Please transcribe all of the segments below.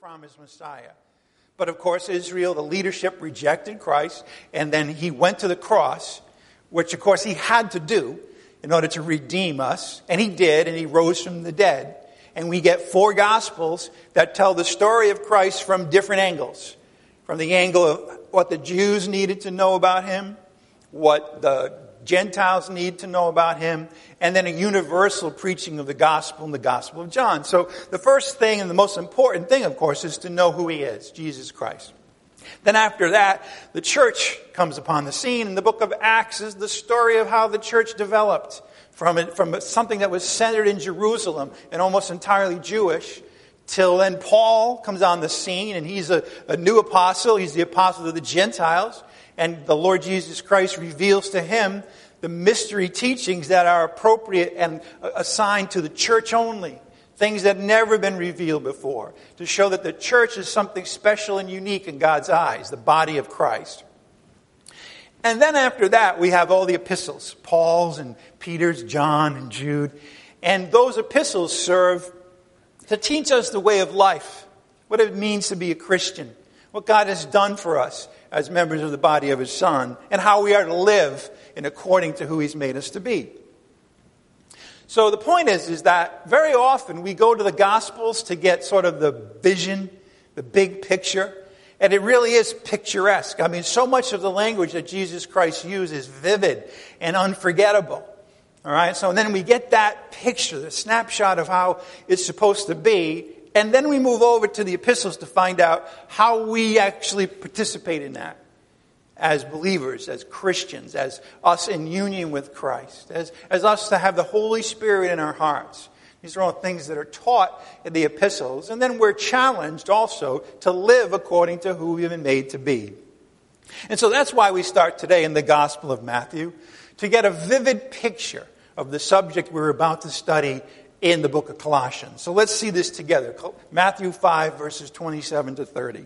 promised Messiah. But of course, Israel, the leadership, rejected Christ, and then he went to the cross, which of course he had to do in order to redeem us. And he did, and he rose from the dead. And we get 4 Gospels that tell the story of Christ from different angles. From the angle of what the Jews needed to know about him, what the Gentiles need to know about him, and then a universal preaching of the gospel in the Gospel of John. So the first thing and the most important thing, of course, is to know who he is, Jesus Christ. Then after that, the church comes upon the scene, and the book of Acts is the story of how the church developed from something that was centered in Jerusalem and almost entirely Jewish, till then Paul comes on the scene, and he's a new apostle. He's the apostle of the Gentiles. And the Lord Jesus Christ reveals to him the mystery teachings that are appropriate and assigned to the church only. Things that have never been revealed before. To show that the church is something special and unique in God's eyes, the body of Christ. And then after that, we have all the epistles. Paul's and Peter's, John and Jude. And those epistles serve to teach us the way of life. What it means to be a Christian. What God has done for us as members of the body of his Son, and how we are to live in according to who he's made us to be. So the point is that very often we go to the Gospels to get sort of the vision, the big picture, and it really is picturesque. I mean, so much of the language that Jesus Christ used is vivid and unforgettable. All right, so then we get that picture, the snapshot of how it's supposed to be. And then we move over to the epistles to find out how we actually participate in that as believers, as Christians, as us in union with Christ, as us to have the Holy Spirit in our hearts. These are all things that are taught in the epistles. And then we're challenged also to live according to who we've been made to be. And so that's why we start today in the Gospel of Matthew, to get a vivid picture of the subject we're about to study in the book of Colossians. So let's see this together. Matthew 5, verses 27 to 30.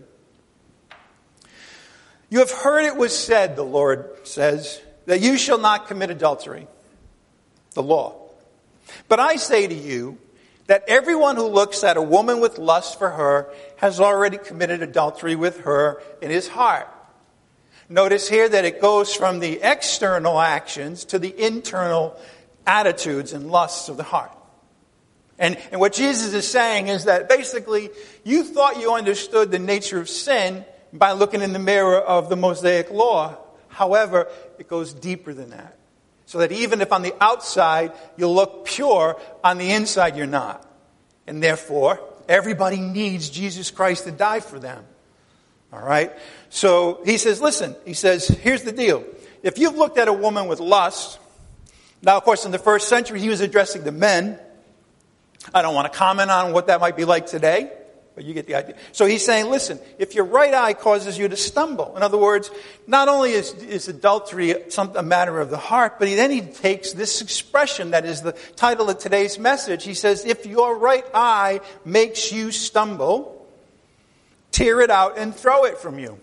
You have heard it was said, the Lord says, that you shall not commit adultery, the law. But I say to you that everyone who looks at a woman with lust for her has already committed adultery with her in his heart. Notice here that it goes from the external actions to the internal attitudes and lusts of the heart. And what Jesus is saying is that basically you thought you understood the nature of sin by looking in the mirror of the Mosaic law. However, it goes deeper than that. So that even if on the outside you look pure, on the inside you're not. And therefore, everybody needs Jesus Christ to die for them. All right? So he says, listen, he says, here's the deal. If you've looked at a woman with lust, now of course in the first century he was addressing the men. I don't want to comment on what that might be like today, but you get the idea. So he's saying, listen, if your right eye causes you to stumble, in other words, not only is adultery a matter of the heart, but then he takes this expression that is the title of today's message. He says, if your right eye makes you stumble, tear it out and throw it from you.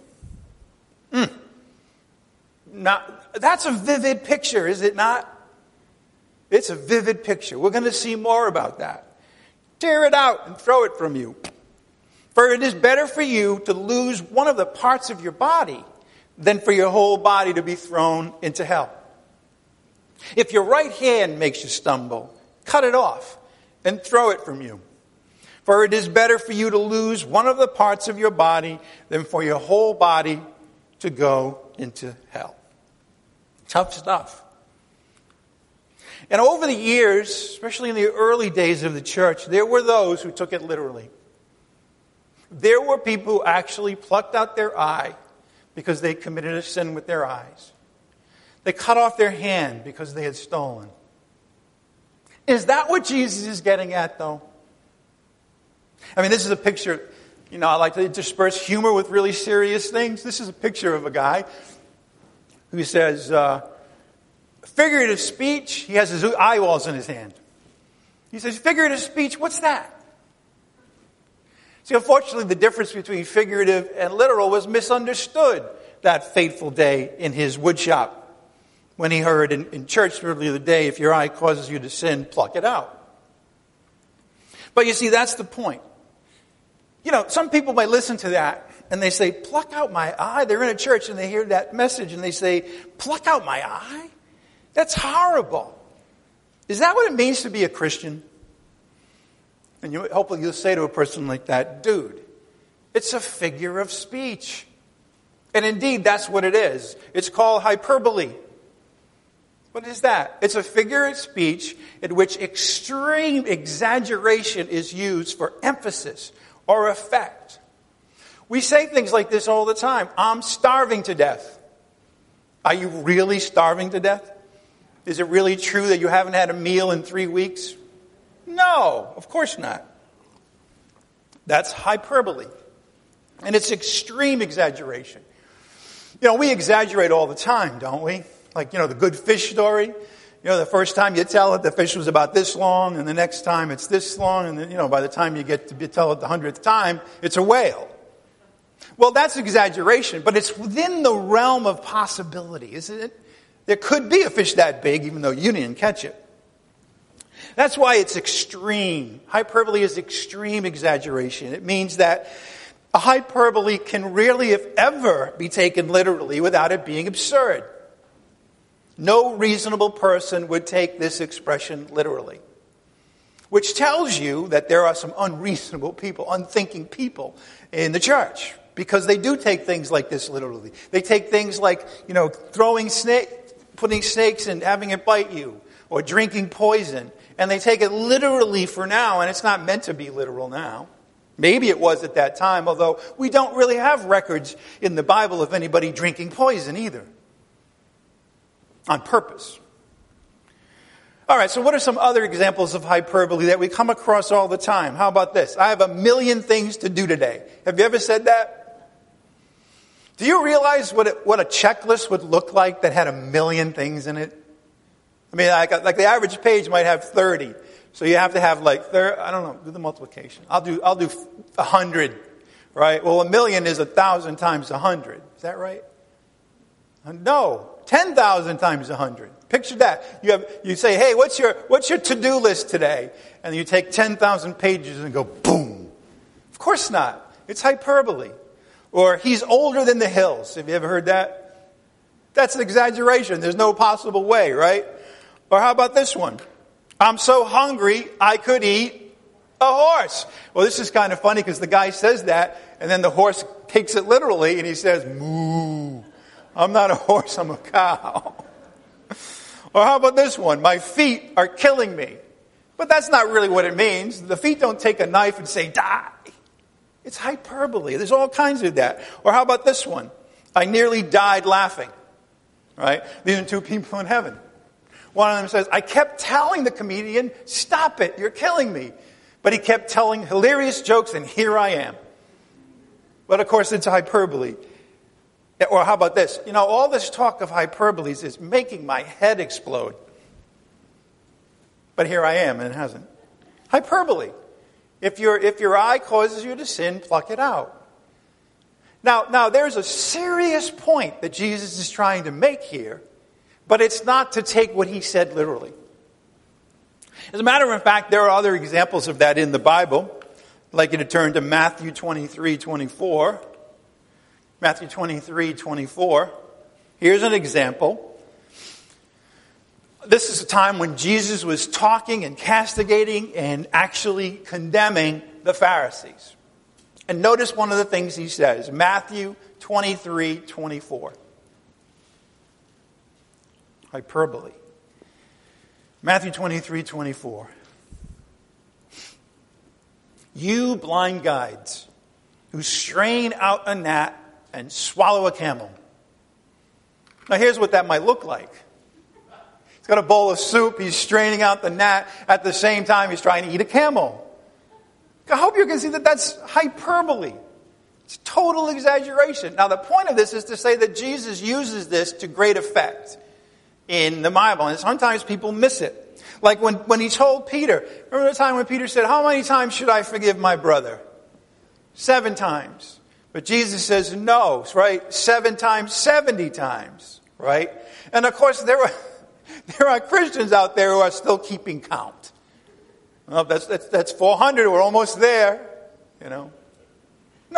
Now, that's a vivid picture, is it not? It's a vivid picture. We're going to see more about that. Tear it out and throw it from you. For it is better for you to lose one of the parts of your body than for your whole body to be thrown into hell. If your right hand makes you stumble, cut it off and throw it from you. For it is better for you to lose one of the parts of your body than for your whole body to go into hell. Tough stuff. And over the years, especially in the early days of the church, there were those who took it literally. There were people who actually plucked out their eye because they committed a sin with their eyes. They cut off their hand because they had stolen. Is that what Jesus is getting at, though? I mean, this is a picture, I like to intersperse humor with really serious things. This is a picture of a guy who says, figurative speech, he has his eyeballs in his hand. He says, figurative speech, what's that? See, unfortunately, the difference between figurative and literal was misunderstood that fateful day in his woodshop when he heard in church earlier the day, if your eye causes you to sin, pluck it out. But you see, that's the point. Some people might listen to that and they say, pluck out my eye. They're in a church and they hear that message and they say, pluck out my eye? That's horrible. Is that what it means to be a Christian? And hopefully you'll say to a person like that, dude, it's a figure of speech. And indeed, that's what it is. It's called hyperbole. What is that? It's a figure of speech in which extreme exaggeration is used for emphasis or effect. We say things like this all the time. I'm starving to death. Are you really starving to death? Is it really true that you haven't had a meal in 3 weeks? No, of course not. That's hyperbole. And it's extreme exaggeration. We exaggerate all the time, don't we? Like, the good fish story. The first time you tell it, the fish was about this long, and the next time it's this long, and then, by the time you get to tell it the 100th time, it's a whale. Well, that's exaggeration, but it's within the realm of possibility, isn't it? There could be a fish that big, even though you didn't catch it. That's why it's extreme. Hyperbole is extreme exaggeration. It means that a hyperbole can rarely, if ever, be taken literally without it being absurd. No reasonable person would take this expression literally. Which tells you that there are some unreasonable people, unthinking people in the church. Because they do take things like this literally. They take things like, putting snakes and having it bite you. Or drinking poison. And they take it literally for now, and it's not meant to be literal now. Maybe it was at that time, although we don't really have records in the Bible of anybody drinking poison either. On purpose. All right, so what are some other examples of hyperbole that we come across all the time? How about this? I have 1,000,000 things to do today. Have you ever said that? Do you realize what a checklist would look like that had 1,000,000 things in it? I mean, like the average page might have 30. So you have to have I don't know, do the multiplication. I'll do 100, right? Well, 1,000,000 is 1,000 times 100. Is that right? No, 10,000 times 100. Picture that. You say, hey, what's your to-do list today? And you take 10,000 pages and go, boom. Of course not. It's hyperbole. Or he's older than the hills. Have you ever heard that? That's an exaggeration. There's no possible way, right? Or how about this one? I'm so hungry, I could eat a horse. Well, this is kind of funny because the guy says that, and then the horse takes it literally, and he says, moo. I'm not a horse, I'm a cow. Or how about this one? My feet are killing me. But that's not really what it means. The feet don't take a knife and say, die. It's hyperbole. There's all kinds of that. Or how about this one? I nearly died laughing. Right? These are two people in heaven. One of them says, I kept telling the comedian, stop it, you're killing me. But he kept telling hilarious jokes, and here I am. But of course, it's hyperbole. Or how about this? All this talk of hyperboles is making my head explode. But here I am, and it hasn't. Hyperbole. If your eye causes you to sin, pluck it out. Now, there's a serious point that Jesus is trying to make here. But it's not to take what he said literally. As a matter of fact, there are other examples of that in the Bible. I'd like you to turn to Matthew 23:24. Matthew 23:24. Here's an example. This is a time when Jesus was talking and castigating and actually condemning the Pharisees. And notice one of the things he says. Matthew 23:24. Hyperbole. Matthew 23:24. You blind guides who strain out a gnat and swallow a camel. Now here's what that might look like. He's got a bowl of soup. He's straining out the gnat. At the same time, he's trying to eat a camel. I hope you can see that that's hyperbole. It's total exaggeration. Now the point of this is to say that Jesus uses this to great effect in the Bible. And sometimes people miss it. Like when he told Peter, remember the time when Peter said, how many times should I forgive my brother? 7 times. But Jesus says no, right? 7 times, 70 times, right? And of course there are Christians out there who are still keeping count. Well, that's 400, we're almost there,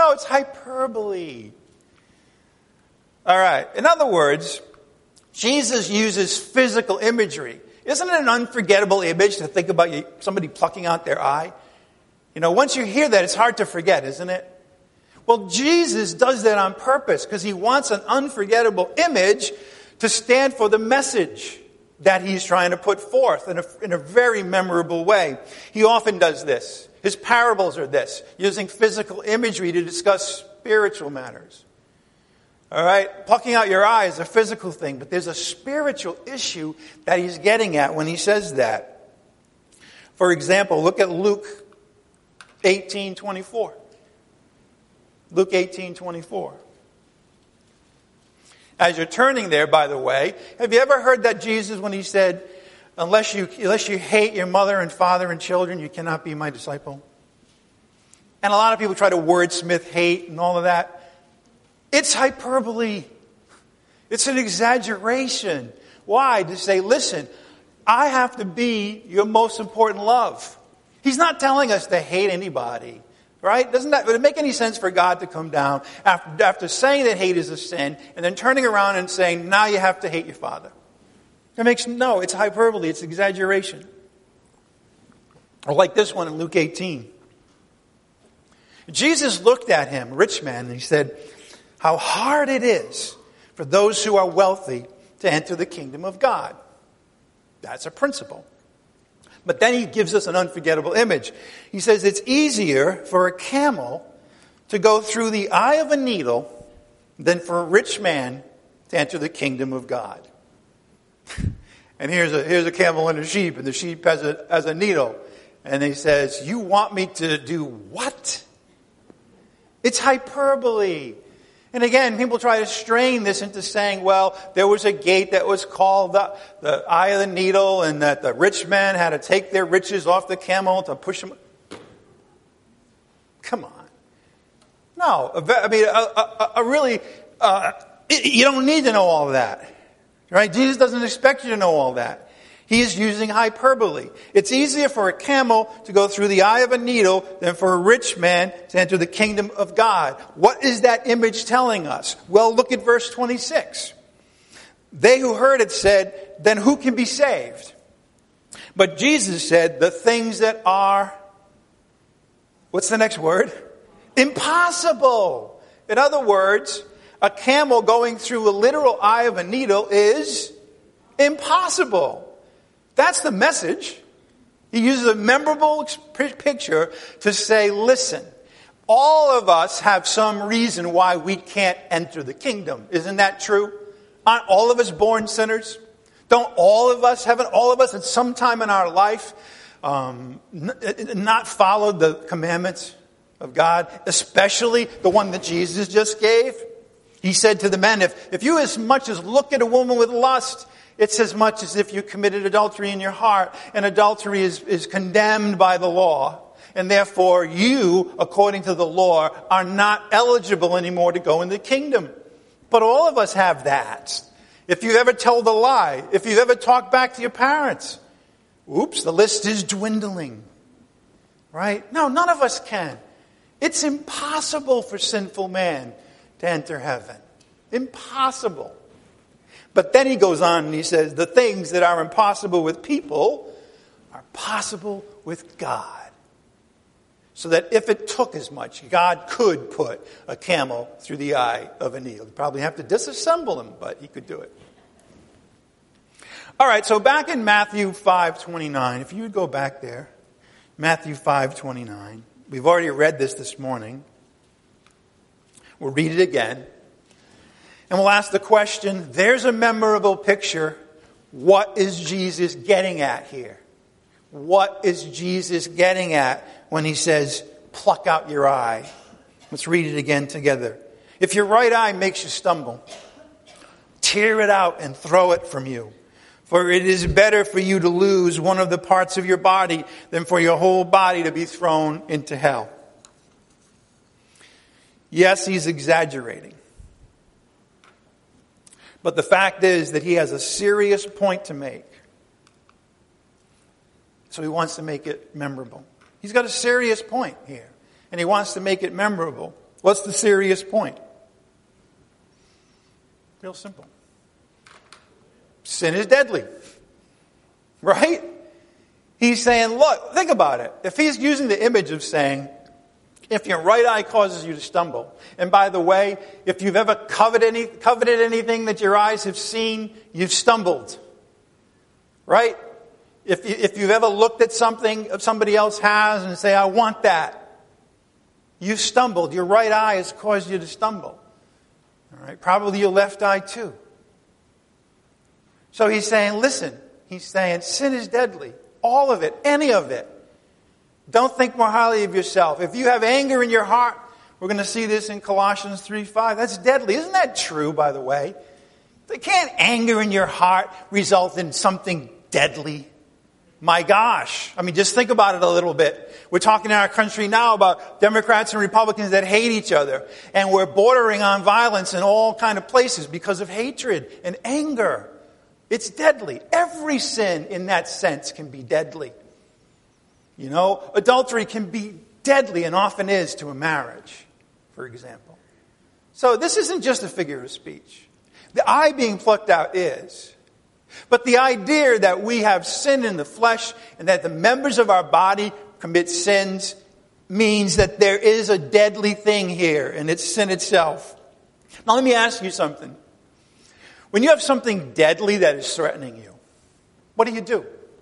No, it's hyperbole. All right. In other words, Jesus uses physical imagery. Isn't it an unforgettable image to think about somebody plucking out their eye? Once you hear that, it's hard to forget, isn't it? Well, Jesus does that on purpose because he wants an unforgettable image to stand for the message that he's trying to put forth in a very memorable way. He often does this. His parables are this, using physical imagery to discuss spiritual matters. All right? Plucking out your eye is a physical thing, but there's a spiritual issue that he's getting at when he says that. For example, look at Luke 18:24. Luke 18:24. As you're turning there, by the way, have you ever heard that Jesus, when he said, unless you hate your mother and father and children, you cannot be my disciple? And a lot of people try to wordsmith hate and all of that. It's hyperbole. It's an exaggeration. Why? To say, listen, I have to be your most important love. He's not telling us to hate anybody. Right? Would it make any sense for God to come down after saying that hate is a sin and then turning around and saying, now you have to hate your father? No, it's hyperbole. It's exaggeration. Or like this one in Luke 18. Jesus looked at him, rich man, and he said, how hard it is for those who are wealthy to enter the kingdom of God. That's a principle. But then he gives us an unforgettable image. He says it's easier for a camel to go through the eye of a needle than for a rich man to enter the kingdom of God. And here's a camel and a sheep, and the sheep has a needle. And he says, you want me to do what? It's hyperbole. And again, people try to strain this into saying, well, there was a gate that was called the eye of the needle, and that the rich man had to take their riches off the camel to push them. Come on. No, you don't need to know all of that. Right? Jesus doesn't expect you to know all that. He is using hyperbole. It's easier for a camel to go through the eye of a needle than for a rich man to enter the kingdom of God. What is that image telling us? Well, look at verse 26. They who heard it said, then who can be saved? But Jesus said, the things that are, what's the next word? Impossible. In other words, a camel going through a literal eye of a needle is impossible. That's the message. He uses a memorable picture to say, listen, all of us have some reason why we can't enter the kingdom. Isn't that true? Aren't all of us born sinners? Haven't all of us at some time in our life not followed the commandments of God, especially the one that Jesus just gave? He said to the men, if you as much as look at a woman with lust, it's as much as if you committed adultery in your heart. And adultery is condemned by the law. And therefore you, according to the law, are not eligible anymore to go in the kingdom. But all of us have that. If you ever told a lie, if you ever talked back to your parents, oops, the list is dwindling. Right? No, none of us can. It's impossible for sinful man to enter heaven. Impossible. But then he goes on and he says, the things that are impossible with people are possible with God. So that if it took as much, God could put a camel through the eye of a needle. He'd probably have to disassemble him, but he could do it. All right, so back in Matthew 5:29, if you would go back there, Matthew 5:29. We've already read this morning. We'll read it again. And we'll ask the question, there's a memorable picture. What is Jesus getting at here? What is Jesus getting at when he says, pluck out your eye? Let's read it again together. If your right eye makes you stumble, tear it out and throw it from you. For it is better for you to lose one of the parts of your body than for your whole body to be thrown into hell. Yes, he's exaggerating. But the fact is that he has a serious point to make. So he wants to make it memorable. He's got a serious point here. And he wants to make it memorable. What's the serious point? Real simple. Sin is deadly. Right? He's saying, look, think about it. If he's using the image of saying, if your right eye causes you to stumble, and by the way, if you've ever coveted anything that your eyes have seen, you've stumbled. Right? If you've ever looked at something somebody else has and say, I want that, you've stumbled. Your right eye has caused you to stumble. All right? Probably your left eye too. So he's saying, listen, he's saying sin is deadly. All of it, any of it. Don't think more highly of yourself. If you have anger in your heart, we're going to see this in Colossians 3:5. That's deadly. Isn't that true, by the way? Can't anger in your heart result in something deadly? My gosh. I mean, just think about it a little bit. We're talking in our country now about Democrats and Republicans that hate each other. And we're bordering on violence in all kind of places because of hatred and anger. It's deadly. Every sin in that sense can be deadly. You know, adultery can be deadly and often is to a marriage, for example. So this isn't just a figure of speech. The eye being plucked out is. But the idea that we have sin in the flesh and that the members of our body commit sins means that there is a deadly thing here, and it's sin itself. Now let me ask you something. When you have something deadly that is threatening you, what do?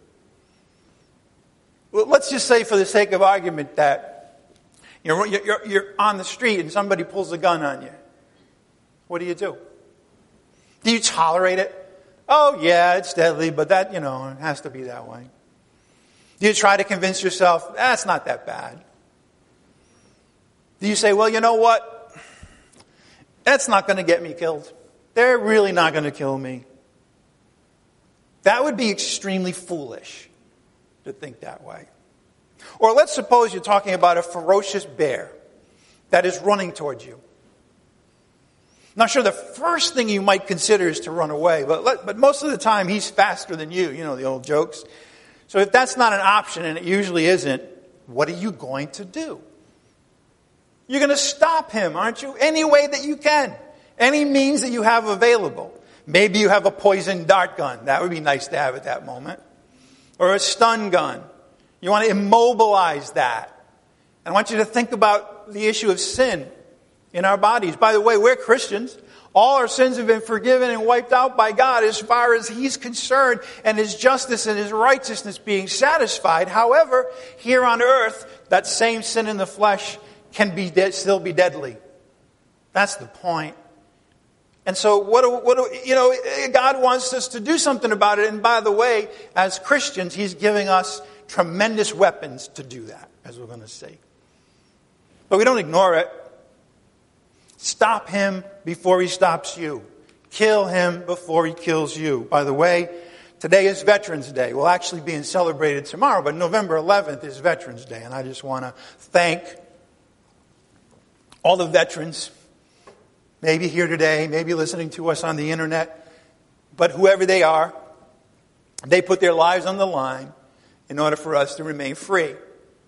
Well, let's just say for the sake of argument that you're on the street and somebody pulls a gun on you. What do? Do you tolerate it? Oh, yeah, it's deadly, but that, it has to be that way. Do you try to convince yourself, it's not that bad? Do you say, well, you know what? That's not going to get me killed. They're really not going to kill me. That would be extremely foolish to think that way. Or let's suppose you're talking about a ferocious bear that is running towards you. Not sure the first thing you might consider is to run away, but most of the time he's faster than you. You know the old jokes. So if that's not an option, and it usually isn't, what are you going to do? You're going to stop him, aren't you? Any way that you can. Any means that you have available. Maybe you have a poison dart gun. That would be nice to have at that moment. Or a stun gun. You want to immobilize that. And I want you to think about the issue of sin in our bodies. By the way, we're Christians. All our sins have been forgiven and wiped out by God as far as He's concerned, and His justice and His righteousness being satisfied. However, here on earth, that same sin in the flesh can still be deadly. That's the point. And so God wants us to do something about it. And by the way, as Christians, He's giving us tremendous weapons to do that, as we're going to see. But we don't ignore it. Stop him before he stops you. Kill him before he kills you. By the way, today is Veterans Day. We'll actually be celebrated tomorrow, but November 11th is Veterans Day. And I just want to thank all the veterans, maybe here today, maybe listening to us on the internet, but whoever they are, they put their lives on the line in order for us to remain free.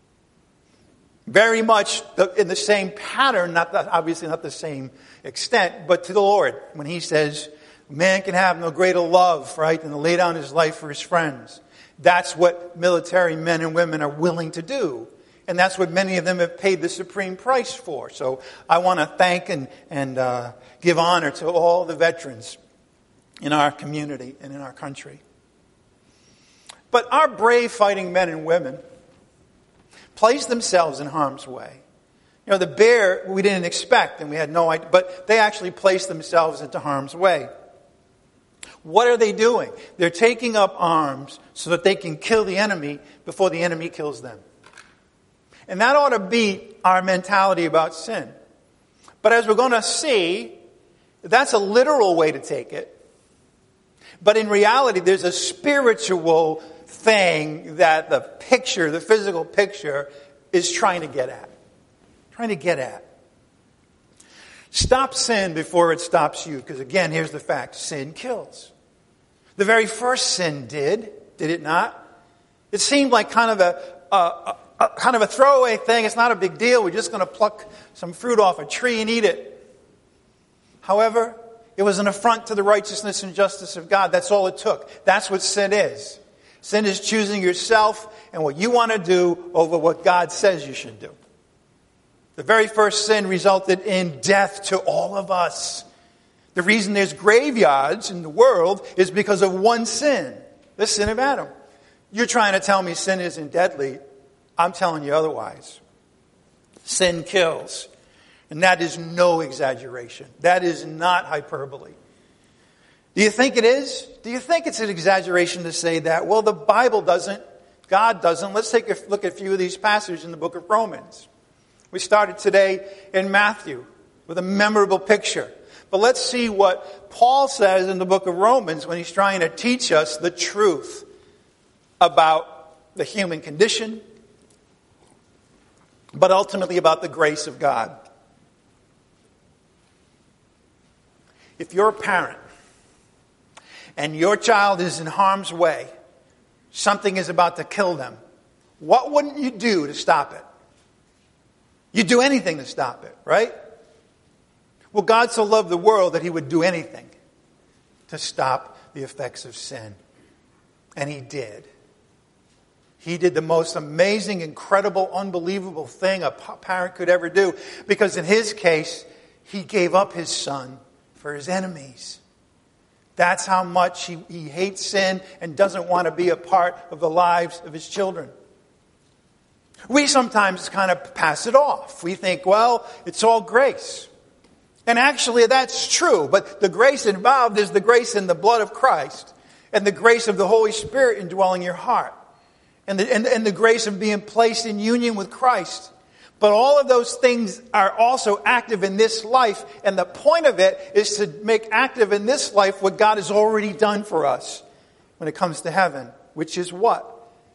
Very much in the same pattern, obviously not the same extent, but to the Lord. When He says, man can have no greater love, right, than to lay down his life for his friends. That's what military men and women are willing to do. And that's what many of them have paid the supreme price for. So I want to thank and give honor to all the veterans in our community and in our country. But our brave fighting men and women place themselves in harm's way. You know, the bear we didn't expect and we had no idea, but they actually placed themselves into harm's way. What are they doing? They're taking up arms so that they can kill the enemy before the enemy kills them. And that ought to be our mentality about sin. But as we're going to see, that's a literal way to take it. But in reality, there's a spiritual thing that the physical picture, is trying to get at. Stop sin before it stops you. Because again, here's the fact. Sin kills. The very first sin did it not? It seemed like kind of kind of a throwaway thing. It's not a big deal. We're just going to pluck some fruit off a tree and eat it. However, it was an affront to the righteousness and justice of God. That's all it took. That's what sin is. Sin is choosing yourself and what you want to do over what God says you should do. The very first sin resulted in death to all of us. The reason there's graveyards in the world is because of one sin, the sin of Adam. You're trying to tell me sin isn't deadly. I'm telling you otherwise. Sin kills. And that is no exaggeration. That is not hyperbole. Do you think it is? Do you think it's an exaggeration to say that? Well, the Bible doesn't. God doesn't. Let's take a look at a few of these passages in the book of Romans. We started today in Matthew with a memorable picture. But let's see what Paul says in the book of Romans when he's trying to teach us the truth about the human condition, but ultimately about the grace of God. If you're a parent and your child is in harm's way, something is about to kill them, what wouldn't you do to stop it? You'd do anything to stop it, right? Well, God so loved the world that he would do anything to stop the effects of sin. And he did. He did the most amazing, incredible, unbelievable thing a parent could ever do. Because in his case, he gave up his son for his enemies. That's how much he hates sin and doesn't want to be a part of the lives of his children. We sometimes kind of pass it off. We think, well, it's all grace. And actually that's true, but the grace involved is the grace in the blood of Christ and the grace of the Holy Spirit indwelling your heart and the grace of being placed in union with Christ. But all of those things are also active in this life, and the point of it is to make active in this life what God has already done for us when it comes to heaven, which is what?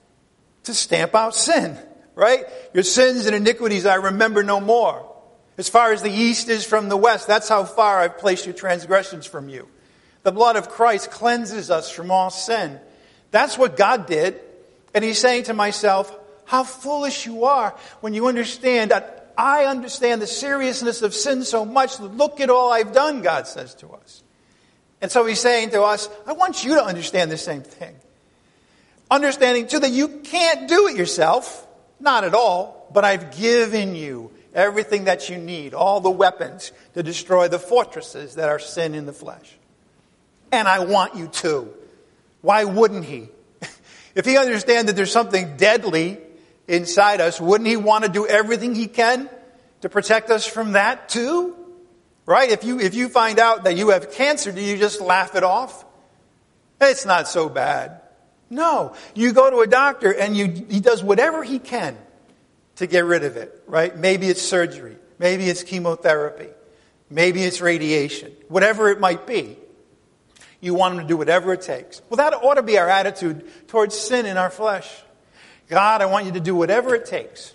To stamp out sin, right? Your sins and iniquities I remember no more. As far as the east is from the west, that's how far I've placed your transgressions from you. The blood of Christ cleanses us from all sin. That's what God did. And he's saying to myself, how foolish you are when you understand that I understand the seriousness of sin so much. Look at all I've done, God says to us. And so he's saying to us, I want you to understand the same thing. Understanding too that you can't do it yourself. Not at all. But I've given you everything that you need, all the weapons to destroy the fortresses that are sin in the flesh. And I want you to. Why wouldn't he? If he understands that there's something deadly inside us, wouldn't he want to do everything he can to protect us from that too? Right? If you find out that you have cancer, do you just laugh it off? It's not so bad. No. You go to a doctor and he does whatever he can to get rid of it, right? Maybe it's surgery. Maybe it's chemotherapy. Maybe it's radiation. Whatever it might be. You want him to do whatever it takes. Well, that ought to be our attitude towards sin in our flesh. God, I want you to do whatever it takes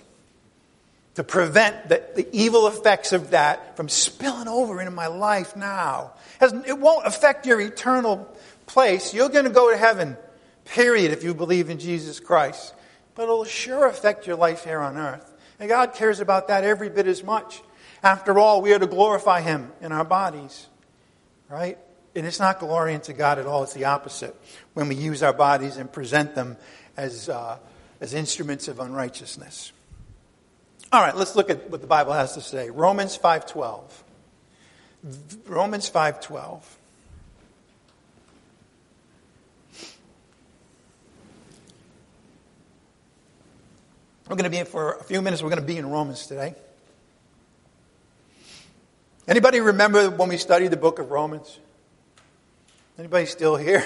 to prevent the evil effects of that from spilling over into my life now. It won't affect your eternal place. You're going to go to heaven, period, if you believe in Jesus Christ. But it'll sure affect your life here on earth. And God cares about that every bit as much. After all, we are to glorify him in our bodies. Right? And it's not glory unto God at all. It's the opposite. When we use our bodies and present them as instruments of unrighteousness. All right, let's look at what the Bible has to say. Romans 5:12. Romans 5:12. We're going to be in for a few minutes. We're going to be in Romans today. Anybody remember when we studied the book of Romans? Anybody still here?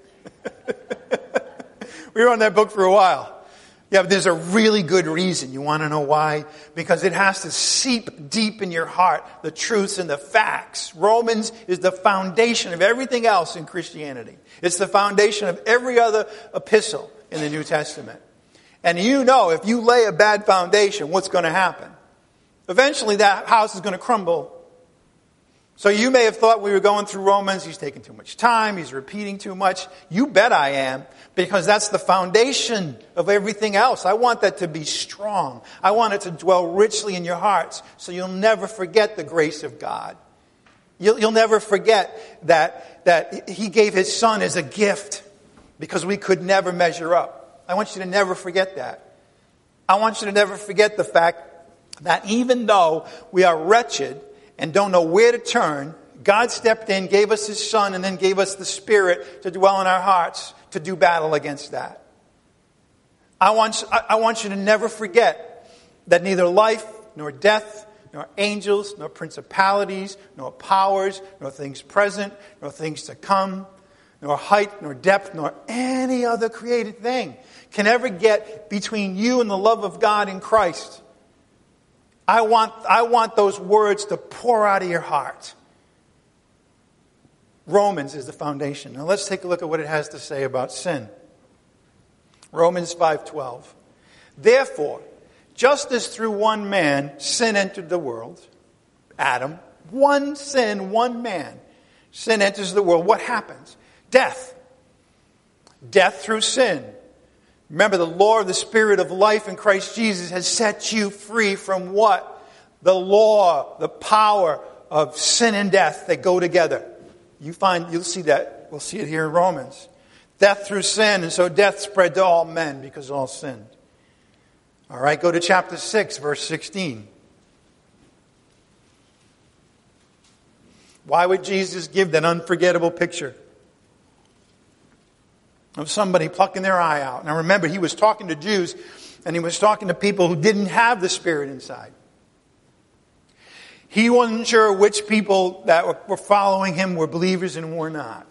We were on that book for a while. Yeah, but there's a really good reason. You want to know why? Because it has to seep deep in your heart, the truths and the facts. Romans is the foundation of everything else in Christianity. It's the foundation of every other epistle in the New Testament. And you know, if you lay a bad foundation, what's going to happen? Eventually that house is going to crumble. So you may have thought we were going through Romans, he's taking too much time, he's repeating too much. You bet I am, because that's the foundation of everything else. I want that to be strong. I want it to dwell richly in your hearts, so you'll never forget the grace of God. You'll never forget that he gave his son as a gift, because we could never measure up. I want you to never forget that. I want you to never forget the fact that even though we are wretched and don't know where to turn, God stepped in, gave us his son, and then gave us the Spirit to dwell in our hearts to do battle against that. I want you to never forget that neither life nor death, nor angels, nor principalities, nor powers, nor things present, nor things to come, nor height, nor depth, nor any other created thing can ever get between you and the love of God in Christ. I want those words to pour out of your heart. Romans is the foundation. Now let's take a look at what it has to say about sin. Romans 5:12. Therefore, just as through one man sin entered the world, Adam, one sin, one man, sin enters the world, what happens? Death. Death through sin. Remember, the law of the Spirit of life in Christ Jesus has set you free from what? The law, the power of sin and death that go together. You'll see that. We'll see it here in Romans. Death through sin, and so death spread to all men because all sinned. All right, go to chapter 6, verse 16. Why would Jesus give that unforgettable picture of somebody plucking their eye out? Now remember, he was talking to Jews, and he was talking to people who didn't have the Spirit inside. He wasn't sure which people that were following him were believers and were not.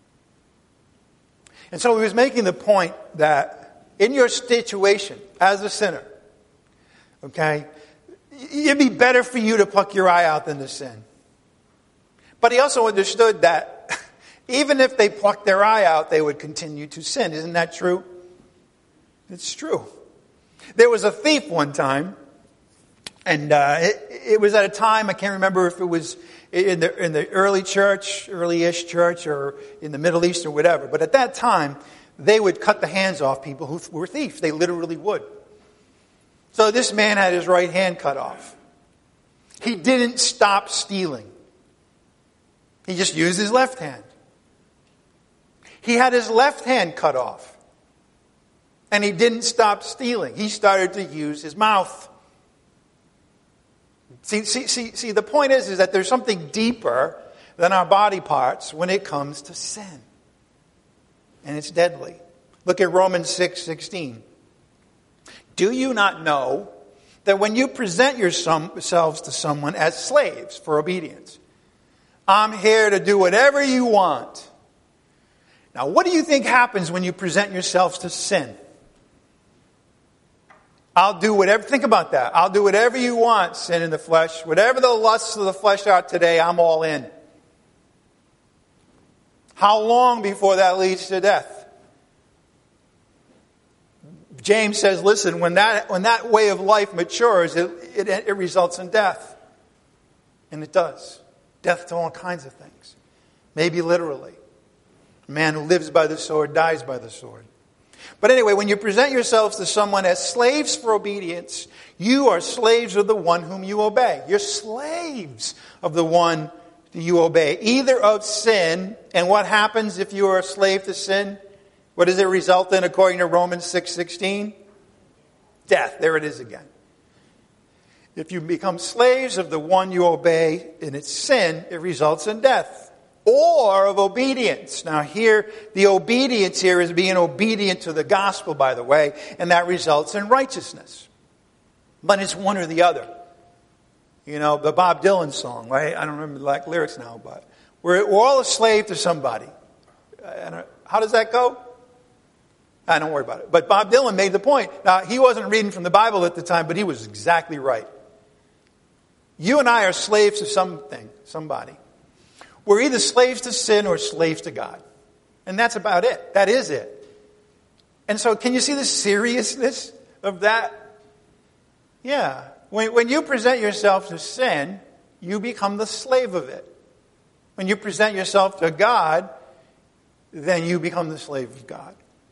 And so he was making the point that in your situation as a sinner, okay, it'd be better for you to pluck your eye out than to sin. But he also understood that even if they plucked their eye out, they would continue to sin. Isn't that true? It's true. There was a thief one time, and it was at a time, I can't remember if it was in the early church, early-ish church, or in the Middle East or whatever. But at that time, they would cut the hands off people who were thieves. They literally would. So this man had his right hand cut off. He didn't stop stealing. He just used his left hand. He had his left hand cut off. And he didn't stop stealing. He started to use his mouth. See, the point is that there's something deeper than our body parts when it comes to sin. And it's deadly. Look at Romans 6:16. Do you not know that when you present yourselves to someone as slaves for obedience, I'm here to do whatever you want. Now, what do you think happens when you present yourselves to sin? I'll do whatever, think about that. I'll do whatever you want, sin in the flesh. Whatever the lusts of the flesh are today, I'm all in. How long before that leads to death? James says, listen, when that way of life matures, it results in death. And it does. Death to all kinds of things. Maybe literally. A man who lives by the sword dies by the sword. But anyway, when you present yourselves to someone as slaves for obedience, you are slaves of the one whom you obey. You're slaves of the one that you obey. Either of sin, and what happens if you are a slave to sin? What does it result in according to Romans 6:16? Death. There it is again. If you become slaves of the one you obey in its sin, it results in death. Or of obedience. Now here, the obedience here is being obedient to the gospel, by the way, and that results in righteousness. But it's one or the other. You know, the Bob Dylan song, right? I don't remember the lyrics now, but we're all a slave to somebody. How does that go? Don't worry about it. But Bob Dylan made the point. Now, he wasn't reading from the Bible at the time, but he was exactly right. You and I are slaves to something, somebody. We're either slaves to sin or slaves to God. And that's about it. That is it. And so can you see the seriousness of that? Yeah. When you present yourself to sin, you become the slave of it. When you present yourself to God, then you become the slave of God.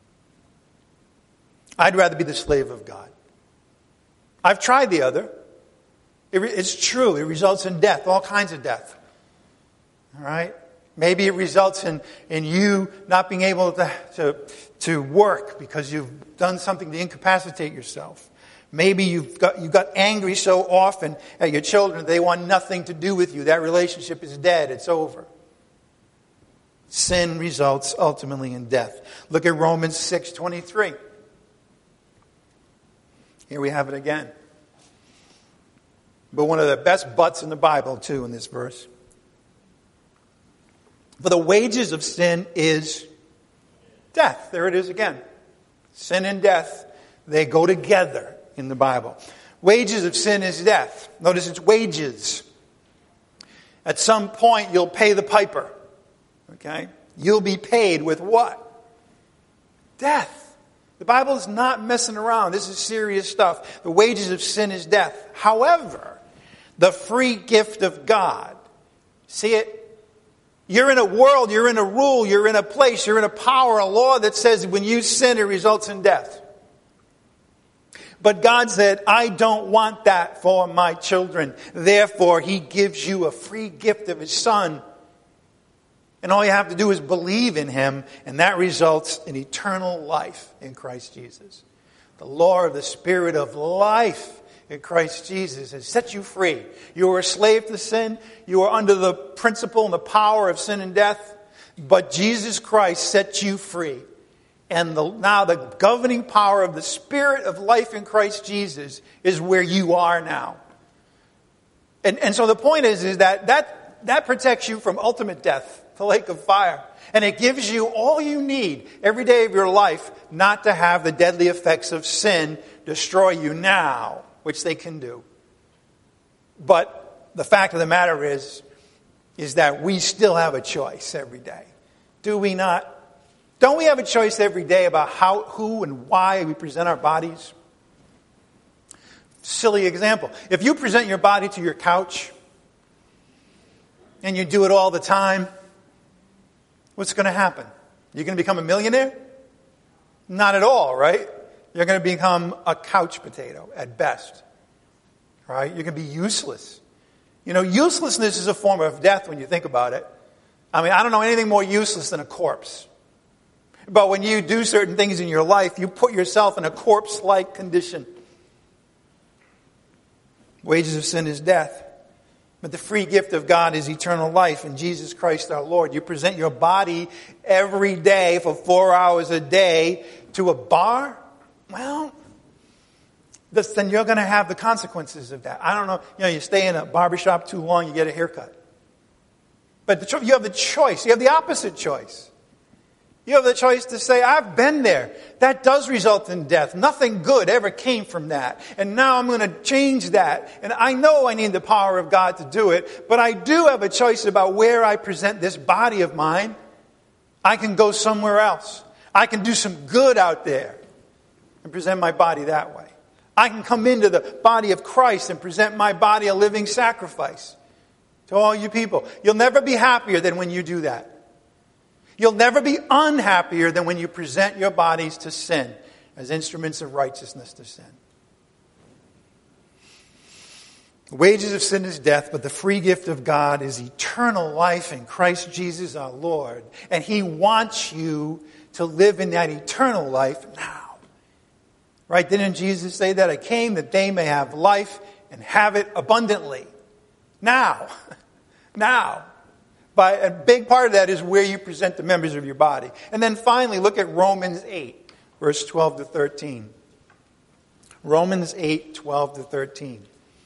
I'd rather be the slave of God. I've tried the other. It's true. It results in death, all kinds of death. All right? Maybe it results in you not being able to work because you've done something to incapacitate yourself. Maybe you got angry so often at your children they want nothing to do with you. That relationship is dead. It's over. Sin results ultimately in death. Look at Romans 6:23. Here we have it again. But one of the best buts in the Bible, too, in this verse. For the wages of sin is death. There it is again. Sin and death, they go together in the Bible. Wages of sin is death. Notice it's wages. At some point, you'll pay the piper. Okay? You'll be paid with what? Death. The Bible is not messing around. This is serious stuff. The wages of sin is death. However, the free gift of God. See it? You're in a world, you're in a rule, you're in a place, you're in a power, a law that says when you sin, it results in death. But God said, I don't want that for my children. Therefore, He gives you a free gift of His Son. And all you have to do is believe in Him, and that results in eternal life in Christ Jesus. The law of the Spirit of life in Christ Jesus has set you free. You were a slave to sin. You were under the principle and the power of sin and death. But Jesus Christ set you free. And now the governing power of the Spirit of life in Christ Jesus is where you are now. And so the point is that protects you from ultimate death, the lake of fire. And it gives you all you need every day of your life not to have the deadly effects of sin destroy you now, which they can do. But the fact of the matter is that we still have a choice every day. Do we not? Don't we have a choice every day about how, who, and why we present our bodies? Silly example. If you present your body to your couch, and you do it all the time, what's going to happen? You're going to become a millionaire? Not at all, right? You're going to become a couch potato at best. Right? You're going to be useless. You know, uselessness is a form of death when you think about it. I mean, I don't know anything more useless than a corpse. But when you do certain things in your life, you put yourself in a corpse-like condition. Wages of sin is death. But the free gift of God is eternal life in Jesus Christ our Lord. You present your body every day for 4 hours a day to a bar? Well, then you're going to have the consequences of that. I don't know. You know, you stay in a barbershop too long, you get a haircut. But you have the choice. You have the opposite choice. You have the choice to say, I've been there. That does result in death. Nothing good ever came from that. And now I'm going to change that. And I know I need the power of God to do it. But I do have a choice about where I present this body of mine. I can go somewhere else. I can do some good out there and present my body that way. I can come into the body of Christ and present my body a living sacrifice to all you people. You'll never be happier than when you do that. You'll never be unhappier than when you present your bodies to sin as instruments of righteousness to sin. The wages of sin is death, but the free gift of God is eternal life in Christ Jesus our Lord. And He wants you to live in that eternal life now. Right? Didn't Jesus say that? I came that they may have life and have it abundantly. Now. Now. But a big part of that is where you present the members of your body. And then finally, look at Romans 8, verse 12 to 13. Romans 8, 12 to 13.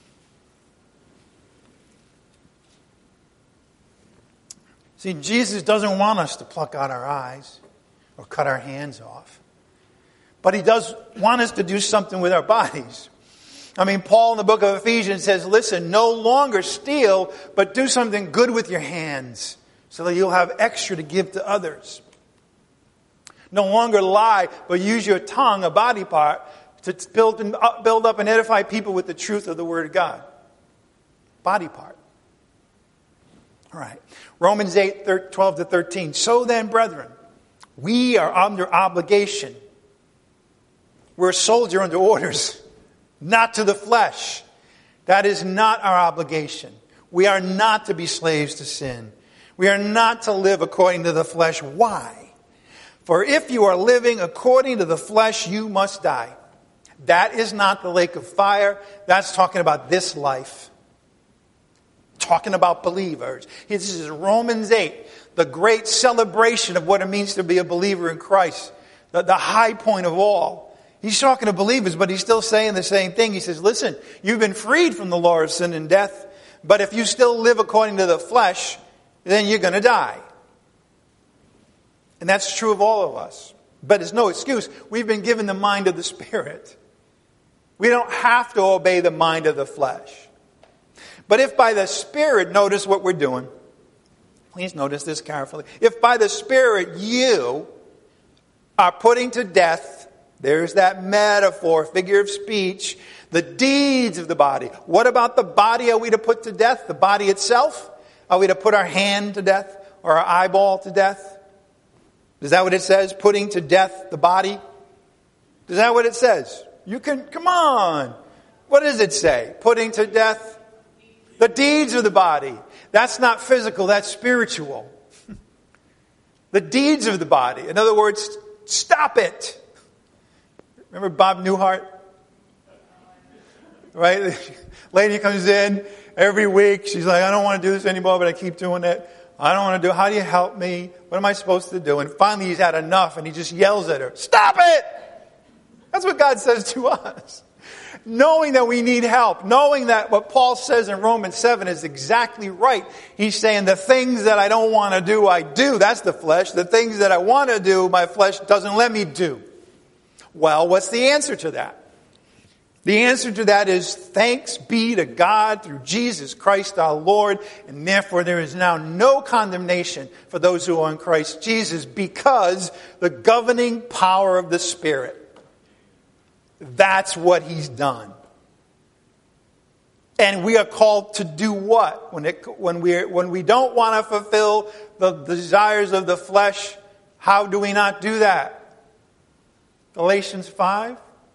See, Jesus doesn't want us to pluck out our eyes or cut our hands off. But He does want us to do something with our bodies. I mean, Paul in the book of Ephesians says, listen, no longer steal, but do something good with your hands so that you'll have extra to give to others. No longer lie, but use your tongue, a body part, to build up and edify people with the truth of the Word of God. Body part. All right. Romans 8, 12 to 13. So then, brethren, we are under obligation. We're a soldier under orders, not to the flesh. That is not our obligation. We are not to be slaves to sin. We are not to live according to the flesh. Why? For if you are living according to the flesh, you must die. That is not the lake of fire. That's talking about this life. Talking about believers. This is Romans 8, the great celebration of what it means to be a believer in Christ. The high point of all. He's talking to believers, but he's still saying the same thing. He says, listen, you've been freed from the law of sin and death, but if you still live according to the flesh, then you're going to die. And that's true of all of us. But it's no excuse. We've been given the mind of the Spirit. We don't have to obey the mind of the flesh. But if by the Spirit, notice what we're doing. Please notice this carefully. If by the Spirit you are putting to death, there's that metaphor, figure of speech, the deeds of the body. What about the body are we to put to death? The body itself? Are we to put our hand to death or our eyeball to death? Is that what it says? Putting to death the body? Is that what it says? You can, come on. What does it say? Putting to death the deeds of the body. That's not physical, that's spiritual. The deeds of the body. In other words, stop it. Remember Bob Newhart? Right? Lady comes in every week. She's like, I don't want to do this anymore, but I keep doing it. I don't want to do it. How do you help me? What am I supposed to do? And finally he's had enough and he just yells at her. Stop it! That's what God says to us. Knowing that we need help. Knowing that what Paul says in Romans 7 is exactly right. He's saying the things that I don't want to do, I do. That's the flesh. The things that I want to do, my flesh doesn't let me do. Well, what's the answer to that? The answer to that is thanks be to God through Jesus Christ our Lord, and therefore there is now no condemnation for those who are in Christ Jesus because the governing power of the Spirit. That's what He's done. And we are called to do what? When we don't want to fulfill the desires of the flesh, how do we not do that? Galatians 5.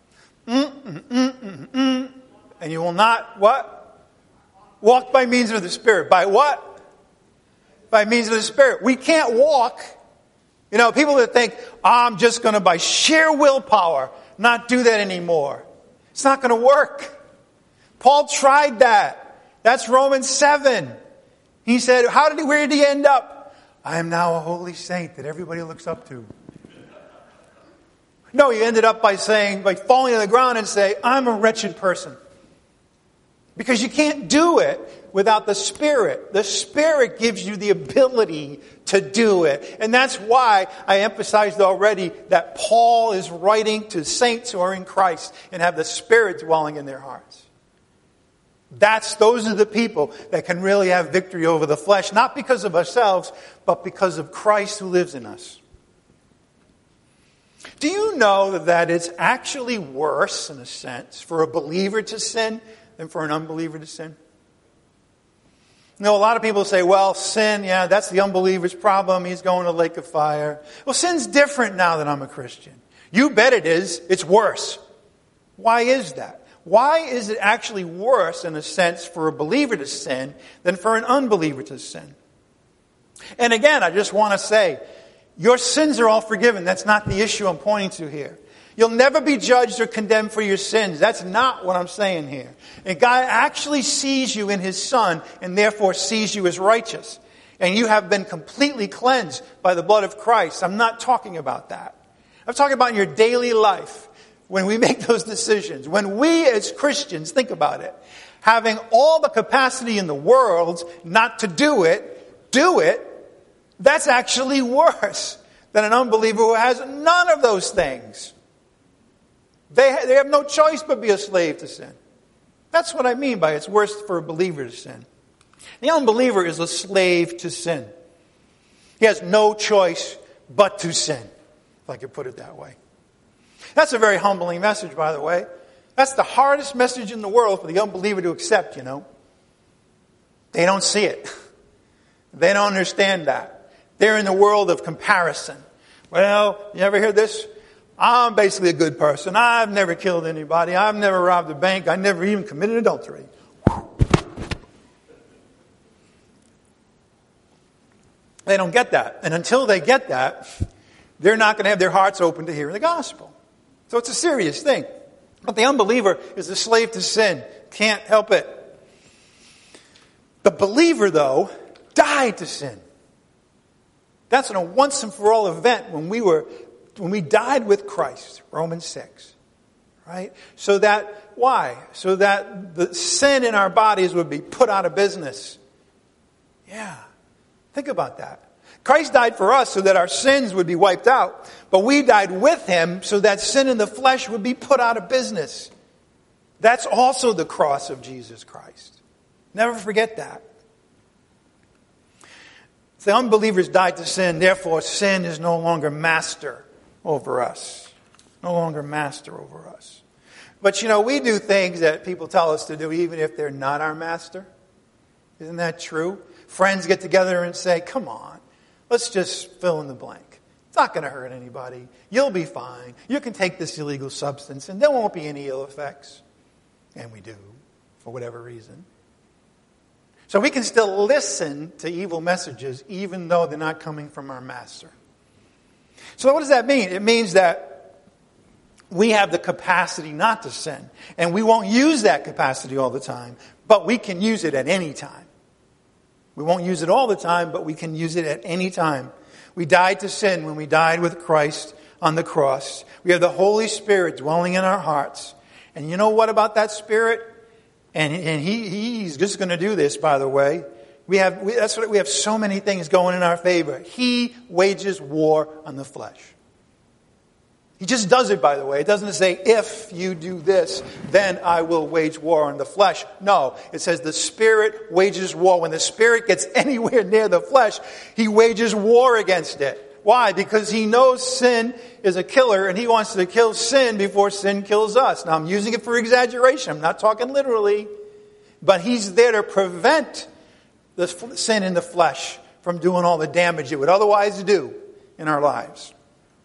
And you will not, what? Walk by means of the Spirit. By what? By means of the Spirit. We can't walk. You know, people that think, I'm just going to by sheer willpower not do that anymore. It's not going to work. Paul tried that. That's Romans 7. He said, where did he end up? I am now a holy saint that everybody looks up to. No, he ended up by falling to the ground and say, I'm a wretched person. Because you can't do it without the Spirit. The Spirit gives you the ability to do it. And that's why I emphasized already that Paul is writing to saints who are in Christ and have the Spirit dwelling in their hearts. Those are the people that can really have victory over the flesh, not because of ourselves, but because of Christ who lives in us. Do you know that it's actually worse, in a sense, for a believer to sin than for an unbeliever to sin? You know, a lot of people say, well, sin, yeah, that's the unbeliever's problem. He's going to the lake of fire. Well, sin's different now that I'm a Christian. You bet it is. It's worse. Why is that? Why is it actually worse, in a sense, for a believer to sin than for an unbeliever to sin? And again, I just want to say, your sins are all forgiven. That's not the issue I'm pointing to here. You'll never be judged or condemned for your sins. That's not what I'm saying here. And God actually sees you in His Son and therefore sees you as righteous. And you have been completely cleansed by the blood of Christ. I'm not talking about that. I'm talking about in your daily life. When we make those decisions. When we as Christians, think about it. Having all the capacity in the world not to do it, that's actually worse than an unbeliever who has none of those things. They have no choice but be a slave to sin. That's what I mean by it's worse for a believer to sin. The unbeliever is a slave to sin. He has no choice but to sin, if I could put it that way. That's a very humbling message, by the way. That's the hardest message in the world for the unbeliever to accept, you know. They don't see it. They don't understand that. They're in the world of comparison. Well, you ever hear this? I'm basically a good person. I've never killed anybody. I've never robbed a bank. I never even committed adultery. They don't get that. And until they get that, they're not going to have their hearts open to hearing the gospel. So it's a serious thing. But the unbeliever is a slave to sin. Can't help it. The believer, though, died to sin. That's a once and for all event when we died with Christ. Romans 6. Right? So that, why? So that the sin in our bodies would be put out of business. Yeah. Think about that. Christ died for us so that our sins would be wiped out. But we died with Him so that sin in the flesh would be put out of business. That's also the cross of Jesus Christ. Never forget that. The unbelievers died to sin, therefore sin is no longer master over us. No longer master over us. But we do things that people tell us to do even if they're not our master. Isn't that true? Friends get together and say, come on, let's just fill in the blank. It's not going to hurt anybody. You'll be fine. You can take this illegal substance and there won't be any ill effects. And we do, for whatever reason. So we can still listen to evil messages even though they're not coming from our master. So what does that mean? It means that we have the capacity not to sin. And we won't use that capacity all the time, but we can use it at any time. We won't use it all the time, but we can use it at any time. We died to sin when we died with Christ on the cross. We have the Holy Spirit dwelling in our hearts. And you know what about that Spirit? And he's just going to do this, by the way. We have so many things going in our favor. He wages war on the flesh. He just does it, by the way. It doesn't say, if you do this, then I will wage war on the flesh. No, it says the Spirit wages war. When the Spirit gets anywhere near the flesh, He wages war against it. Why? Because He knows sin is a killer and He wants to kill sin before sin kills us. Now I'm using it for exaggeration. I'm not talking literally. But He's there to prevent the sin in the flesh from doing all the damage it would otherwise do in our lives.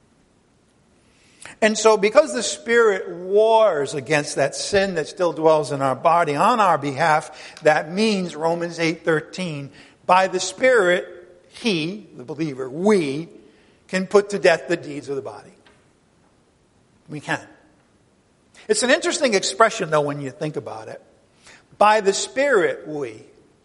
And so because the Spirit wars against that sin that still dwells in our body on our behalf, that means Romans 8:13, by the Spirit, He, the believer, we, can put to death the deeds of the body. We can. It's an interesting expression, though, when you think about it. By the Spirit, we.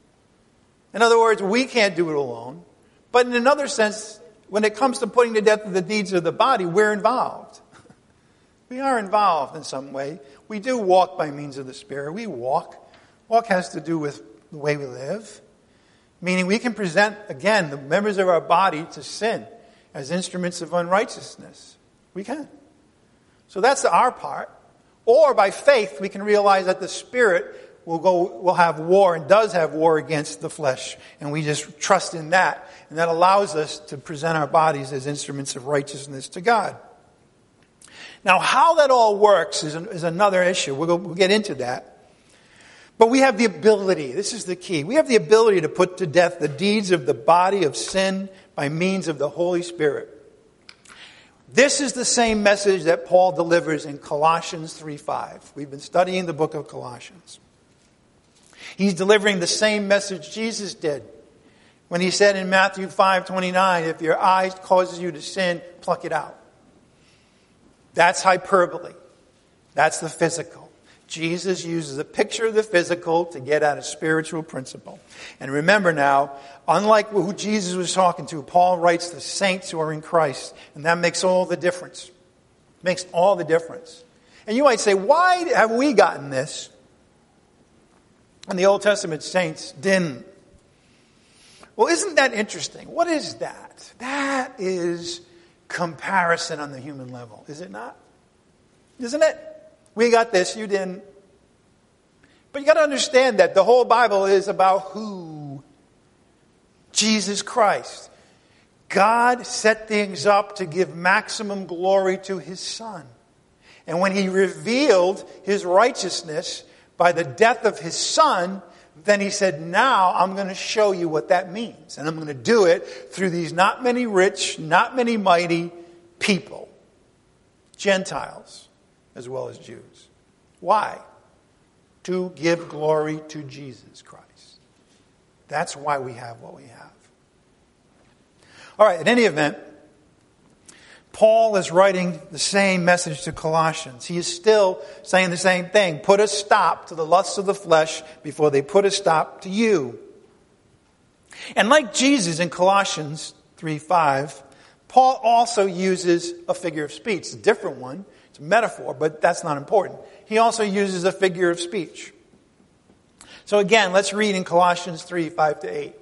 In other words, we can't do it alone. But in another sense, when it comes to putting to death the deeds of the body, we're involved. We are involved in some way. We do walk by means of the Spirit. We walk. Walk has to do with the way we live. Meaning we can present, again, the members of our body to sin as instruments of unrighteousness. We can. So that's our part. Or by faith, we can realize that the Spirit will have war and does have war against the flesh. And we just trust in that. And that allows us to present our bodies as instruments of righteousness to God. Now, how that all works is another issue. We'll get into that. But we have the ability, this is the key, we have the ability to put to death the deeds of the body of sin by means of the Holy Spirit. This is the same message that Paul delivers in Colossians 3:5. We've been studying the book of Colossians. He's delivering the same message Jesus did when he said in Matthew 5:29, if your eye causes you to sin, pluck it out. That's hyperbole. That's the physical. Jesus uses a picture of the physical to get at a spiritual principle. And remember now, unlike who Jesus was talking to, Paul writes the saints who are in Christ. And that makes all the difference. Makes all the difference. And you might say, why have we gotten this? And the Old Testament saints didn't. Well, isn't that interesting? What is that? That is comparison on the human level, is it not? Isn't it? We got this, you didn't. But you got to understand that the whole Bible is about who? Jesus Christ. God set things up to give maximum glory to His Son. And when He revealed His righteousness by the death of His Son, Then he said, now I'm going to show you what that means. And I'm going to do it through these not many rich, not many mighty people. Gentiles as well as Jews. Why? To give glory to Jesus Christ. That's why we have what we have. All right, in any event, Paul is writing the same message to Colossians. He is still saying the same thing. Put a stop to the lusts of the flesh before they put a stop to you. And like Jesus in Colossians 3:5, Paul also uses a figure of speech. It's a different one. It's a metaphor, but that's not important. He also uses a figure of speech. So again, let's read in Colossians 3:5-8.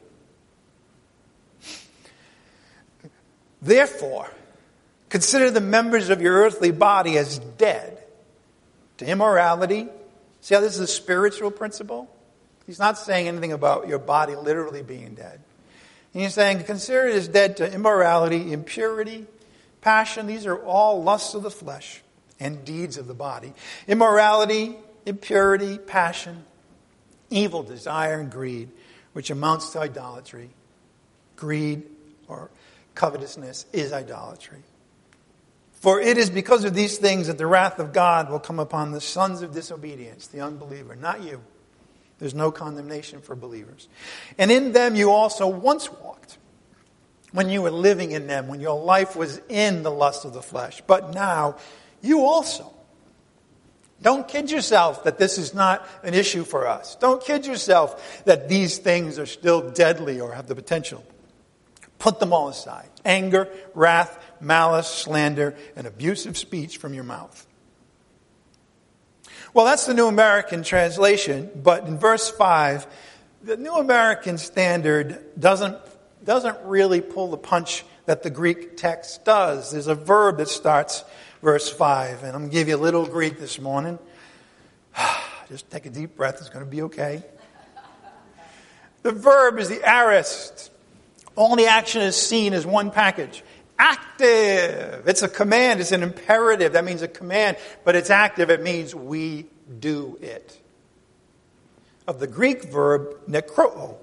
Therefore, consider the members of your earthly body as dead to immorality. See how this is a spiritual principle? He's not saying anything about your body literally being dead. He's saying consider it as dead to immorality, impurity, passion. These are all lusts of the flesh and deeds of the body. Immorality, impurity, passion, evil desire, and greed, which amounts to idolatry. Greed or covetousness is idolatry. For it is because of these things that the wrath of God will come upon the sons of disobedience, the unbeliever, not you. There's no condemnation for believers. And in them you also once walked, when you were living in them, when your life was in the lust of the flesh. But now you also. Don't kid yourself that this is not an issue for us. Don't kid yourself that these things are still deadly or have the potential. Put them all aside. Anger, wrath, malice, slander, and abusive speech from your mouth. Well, that's the New American translation, but in verse 5, the New American Standard doesn't really pull the punch that the Greek text does. There's a verb that starts verse 5, and I'm going to give you a little Greek this morning. Just take a deep breath, it's going to be okay. The verb is the aorist. All the action is seen as one package. Active. It's a command. It's an imperative. That means a command. But it's active. It means we do it. Of the Greek verb, nekroo.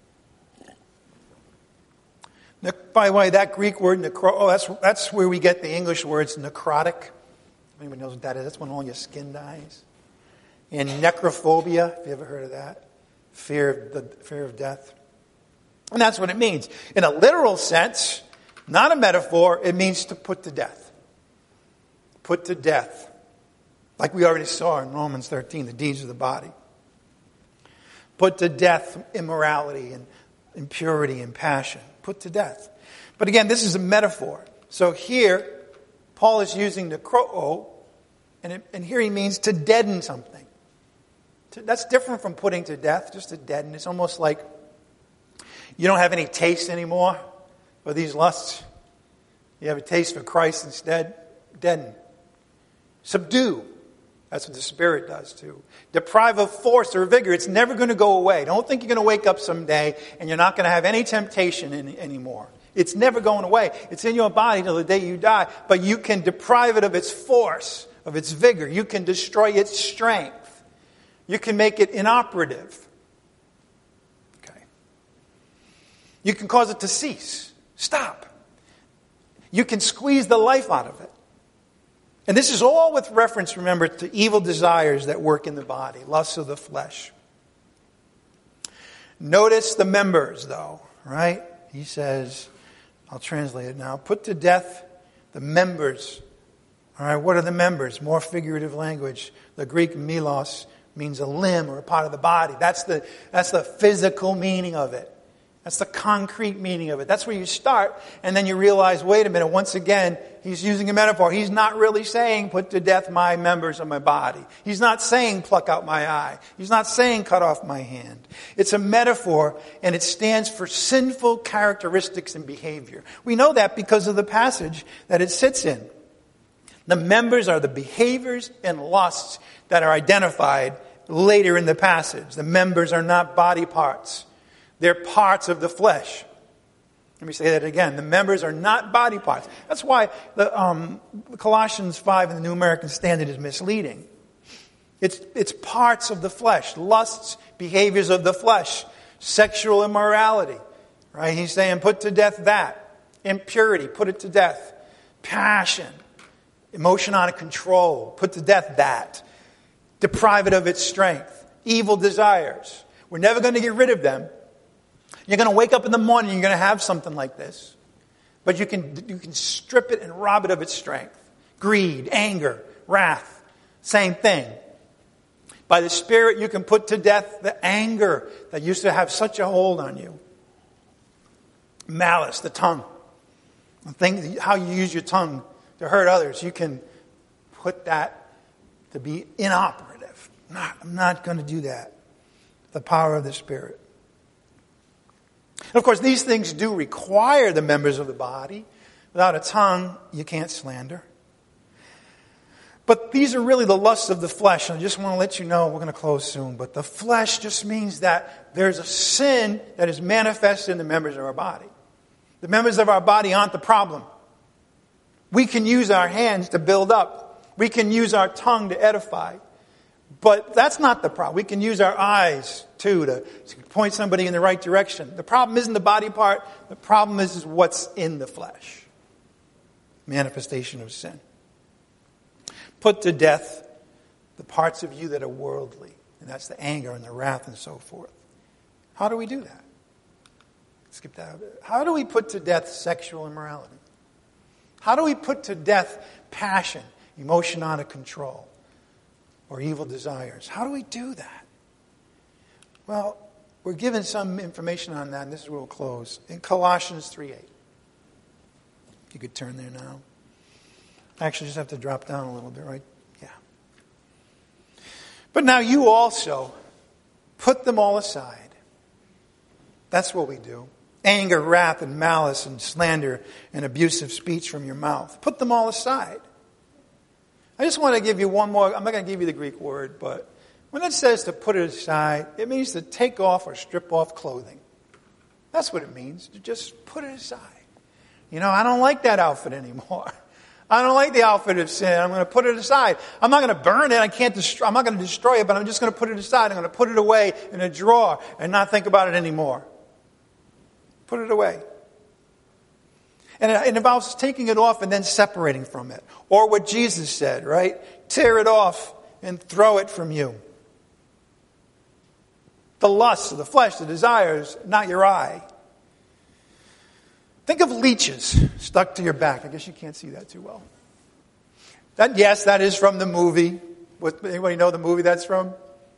By the way, that Greek word, nekroo, that's where we get the English words necrotic. Anyone knows what that is? That's when all your skin dies. And necrophobia, have you ever heard of that? Fear of death. And that's what it means. In a literal sense, not a metaphor, it means to put to death. Put to death. Like we already saw in Romans 13, the deeds of the body. Put to death immorality and impurity and passion. Put to death. But again, this is a metaphor. So here, Paul is using nekroo, and here he means to deaden something. That's different from putting to death, just to deaden. It's almost like you don't have any taste anymore for these lusts. You have a taste for Christ instead. Deaden. Subdue. That's what the Spirit does too. Deprive of force or vigor. It's never going to go away. Don't think you're going to wake up someday and you're not going to have any temptation anymore. It's never going away. It's in your body till the day you die. But you can deprive it of its force, of its vigor. You can destroy its strength. You can make it inoperative. You can cause it to cease. Stop. You can squeeze the life out of it. And this is all with reference, remember, to evil desires that work in the body, lusts of the flesh. Notice the members, though, right? He says, I'll translate it now. Put to death the members. All right, what are the members? More figurative language. The Greek melos means a limb or a part of the body. That's the physical meaning of it. That's the concrete meaning of it. That's where you start, and then you realize, wait a minute, once again, he's using a metaphor. He's not really saying, put to death my members of my body. He's not saying, pluck out my eye. He's not saying, cut off my hand. It's a metaphor, and it stands for sinful characteristics and behavior. We know that because of the passage that it sits in. The members are the behaviors and lusts that are identified later in the passage. The members are not body parts. They're parts of the flesh. Let me say that again. The members are not body parts. That's why the Colossians 5 in the New American Standard is misleading. It's parts of the flesh. Lusts, behaviors of the flesh. Sexual immorality. Right? He's saying put to death that. Impurity, put it to death. Passion. Emotion out of control. Put to death that. Deprive it of its strength. Evil desires. We're never going to get rid of them. You're going to wake up in the morning and you're going to have something like this. But you can strip it and rob it of its strength. Greed, anger, wrath. Same thing. By the Spirit, you can put to death the anger that used to have such a hold on you. Malice, the tongue. How you use your tongue to hurt others. You can put that to be inoperative. I'm not going to do that. The power of the Spirit. And of course, these things do require the members of the body. Without a tongue, you can't slander. But these are really the lusts of the flesh. And I just want to let you know, we're going to close soon. But the flesh just means that there's a sin that is manifested in the members of our body. The members of our body aren't the problem. We can use our hands to build up. We can use our tongue to edify. But that's not the problem. We can use our eyes, too, to point somebody in the right direction. The problem isn't the body part. The problem is what's in the flesh. Manifestation of sin. Put to death the parts of you that are worldly. And that's the anger and the wrath and so forth. How do we do that? Skip that a bit. How do we put to death sexual immorality? How do we put to death passion, emotion out of control, or evil desires? How do we do that? Well, we're given some information on that, and this is where we'll close. In Colossians 3:8. You could turn there now. Actually, just have to drop down a little bit, right? Yeah. But now you also put them all aside. That's what we do. Anger, wrath, and malice, and slander, and abusive speech from your mouth. Put them all aside. I just want to give you one more. I'm not going to give you the Greek word, but when it says to put it aside, it means to take off or strip off clothing. That's what it means, to just put it aside. You know, I don't like that outfit anymore. I don't like the outfit of sin. I'm going to put it aside. I'm not going to burn it. I'm not going to destroy it, but I'm just going to put it aside. I'm going to put it away in a drawer and not think about it anymore. Put it away. And it involves taking it off and then separating from it. Or what Jesus said, right? Tear it off and throw it from you. The lusts of the flesh, the desires, not your eye. Think of leeches stuck to your back. I guess you can't see that too well. That is from the movie. Anybody know the movie that's from?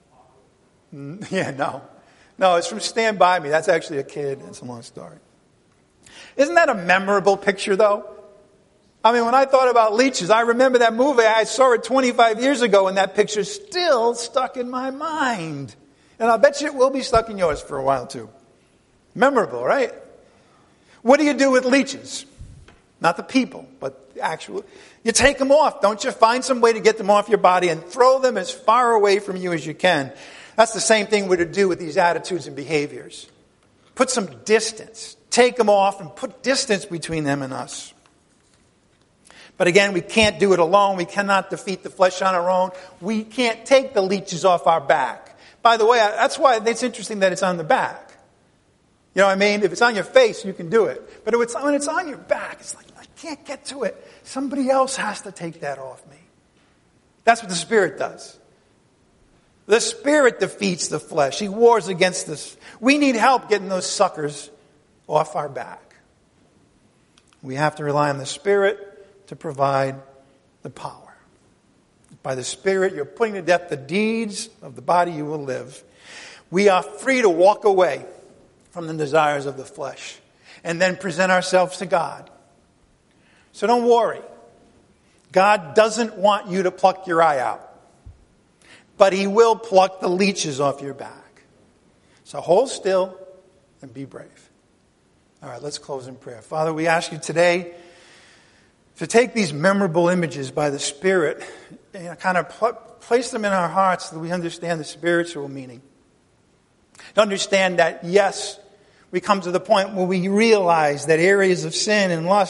Yeah, no. No, it's from Stand By Me. That's actually a kid. It's a long story. Isn't that a memorable picture, though? I mean, when I thought about leeches, I remember that movie. I saw it 25 years ago, and that picture's still stuck in my mind. And I'll bet you it will be stuck in yours for a while, too. Memorable, right? What do you do with leeches? Not the people, but the actual. You take them off, don't you? Find some way to get them off your body and throw them as far away from you as you can. That's the same thing we're to do with these attitudes and behaviors. Put some distance. Take them off and put distance between them and us. But again, we can't do it alone. We cannot defeat the flesh on our own. We can't take the leeches off our back. By the way, that's why it's interesting that it's on the back. You know what I mean? If it's on your face, you can do it. But when it's on your back, it's like, I can't get to it. Somebody else has to take that off me. That's what the Spirit does. The Spirit defeats the flesh. He wars against us. We need help getting those suckers off our back. We have to rely on the Spirit to provide the power. By the Spirit, you're putting to death the deeds of the body, you will live. We are free to walk away from the desires of the flesh and then present ourselves to God. So don't worry. God doesn't want you to pluck your eye out. But He will pluck the leeches off your back. So hold still and be brave. All right, let's close in prayer. Father, we ask you today to take these memorable images by the Spirit and kind of place them in our hearts so that we understand the spiritual meaning. To understand that, yes, we come to the point where we realize that areas of sin and lust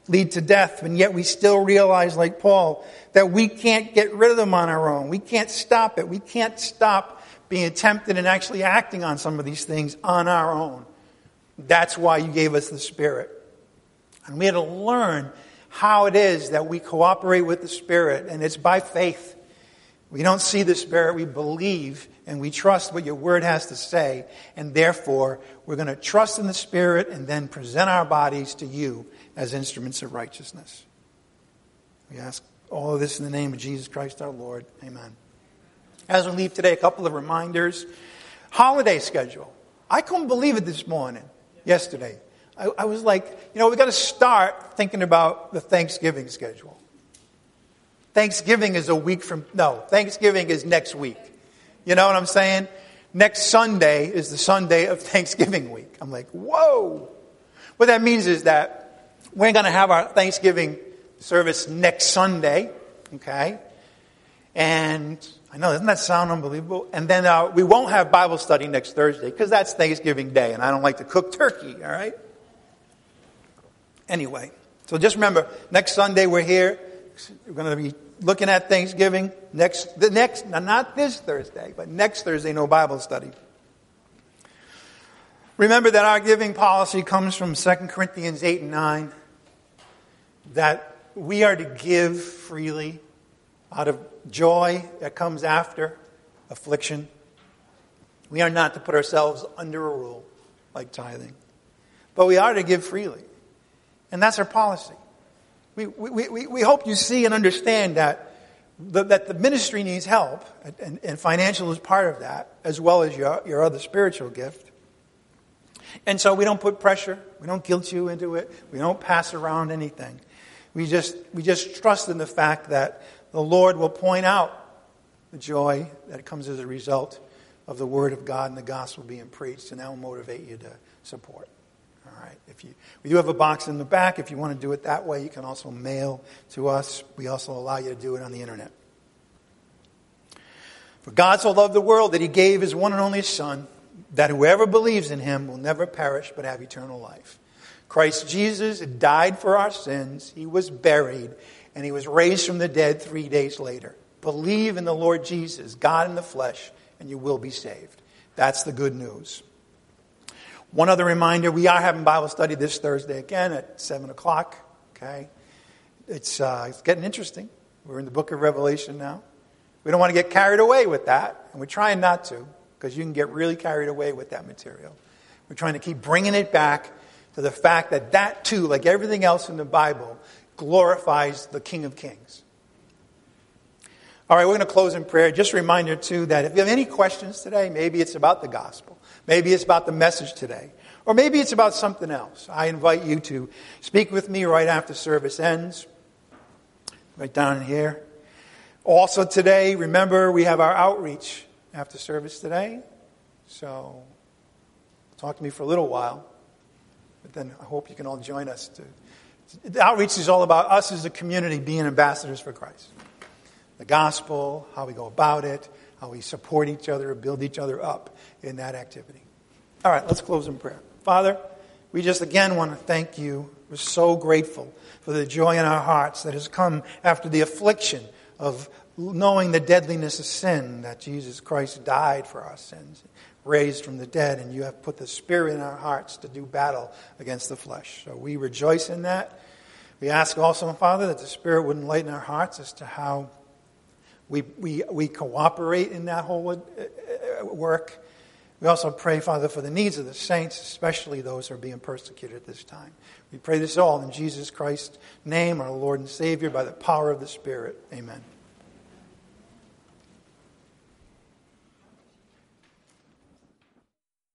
lead to death, and yet we still realize, like Paul, that we can't get rid of them on our own. We can't stop it. We can't stop being tempted and actually acting on some of these things on our own. That's why you gave us the Spirit. And we had to learn how it is that we cooperate with the Spirit, and it's by faith. We don't see the Spirit, we believe, and we trust what your Word has to say, and therefore we're going to trust in the Spirit and then present our bodies to you as instruments of righteousness. We ask all of this in the name of Jesus Christ our Lord. Amen. As we leave today, a couple of reminders. Holiday schedule. I couldn't believe it this morning, yesterday. I was like, we've got to start thinking about the Thanksgiving schedule. Thanksgiving is Thanksgiving is next week. You know what I'm saying? Next Sunday is the Sunday of Thanksgiving week. I'm like, whoa. What that means is that we're going to have our Thanksgiving service next Sunday, okay? And I know, doesn't that sound unbelievable? And then we won't have Bible study next Thursday because that's Thanksgiving Day, and I don't like to cook turkey, all right? Anyway, so just remember, next Sunday we're here. We're going to be looking at Thanksgiving. Not this Thursday, but next Thursday, no Bible study. Remember that our giving policy comes from 2 Corinthians 8 and 9. That we are to give freely out of joy that comes after affliction. We are not to put ourselves under a rule like tithing. But we are to give freely. And that's our policy. We hope you see and understand that the ministry needs help, and financial is part of that, as well as your other spiritual gift. And so we don't put pressure, we don't guilt you into it, we don't pass around anything. We just trust in the fact that the Lord will point out the joy that comes as a result of the Word of God and the gospel being preached, and that will motivate you to support. All right. We do have a box in the back. If you want to do it that way, you can also mail to us. We also allow you to do it on the internet. For God so loved the world that he gave his one and only Son, that whoever believes in him will never perish but have eternal life. Christ Jesus died for our sins. He was buried, and he was raised from the dead 3 days later. Believe in the Lord Jesus, God in the flesh, and you will be saved. That's the good news. One other reminder, we are having Bible study this Thursday again at 7 o'clock. Okay, it's getting interesting. We're in the book of Revelation now. We don't want to get carried away with that, and we're trying not to, because you can get really carried away with that material. We're trying to keep bringing it back to the fact that that too, like everything else in the Bible, glorifies the King of Kings. All right, we're going to close in prayer. Just a reminder too that if you have any questions today, maybe it's about the gospel. Maybe it's about the message today. Or maybe it's about something else. I invite you to speak with me right after service ends. Right down here. Also today, remember, we have our outreach after service today. So, talk to me for a little while. But then I hope you can all join us. The outreach is all about us as a community being ambassadors for Christ. The gospel, how we go about it, how we support each other, build each other up in that activity. All right, let's close in prayer. Father, we just again want to thank you. We're so grateful for the joy in our hearts that has come after the affliction of knowing the deadliness of sin, that Jesus Christ died for our sins, raised from the dead, and you have put the Spirit in our hearts to do battle against the flesh. So we rejoice in that. We ask also, Father, that the Spirit would enlighten our hearts as to how we cooperate in that whole work. We also pray, Father, for the needs of the saints, especially those who are being persecuted at this time. We pray this all in Jesus Christ's name, our Lord and Savior, by the power of the Spirit. Amen.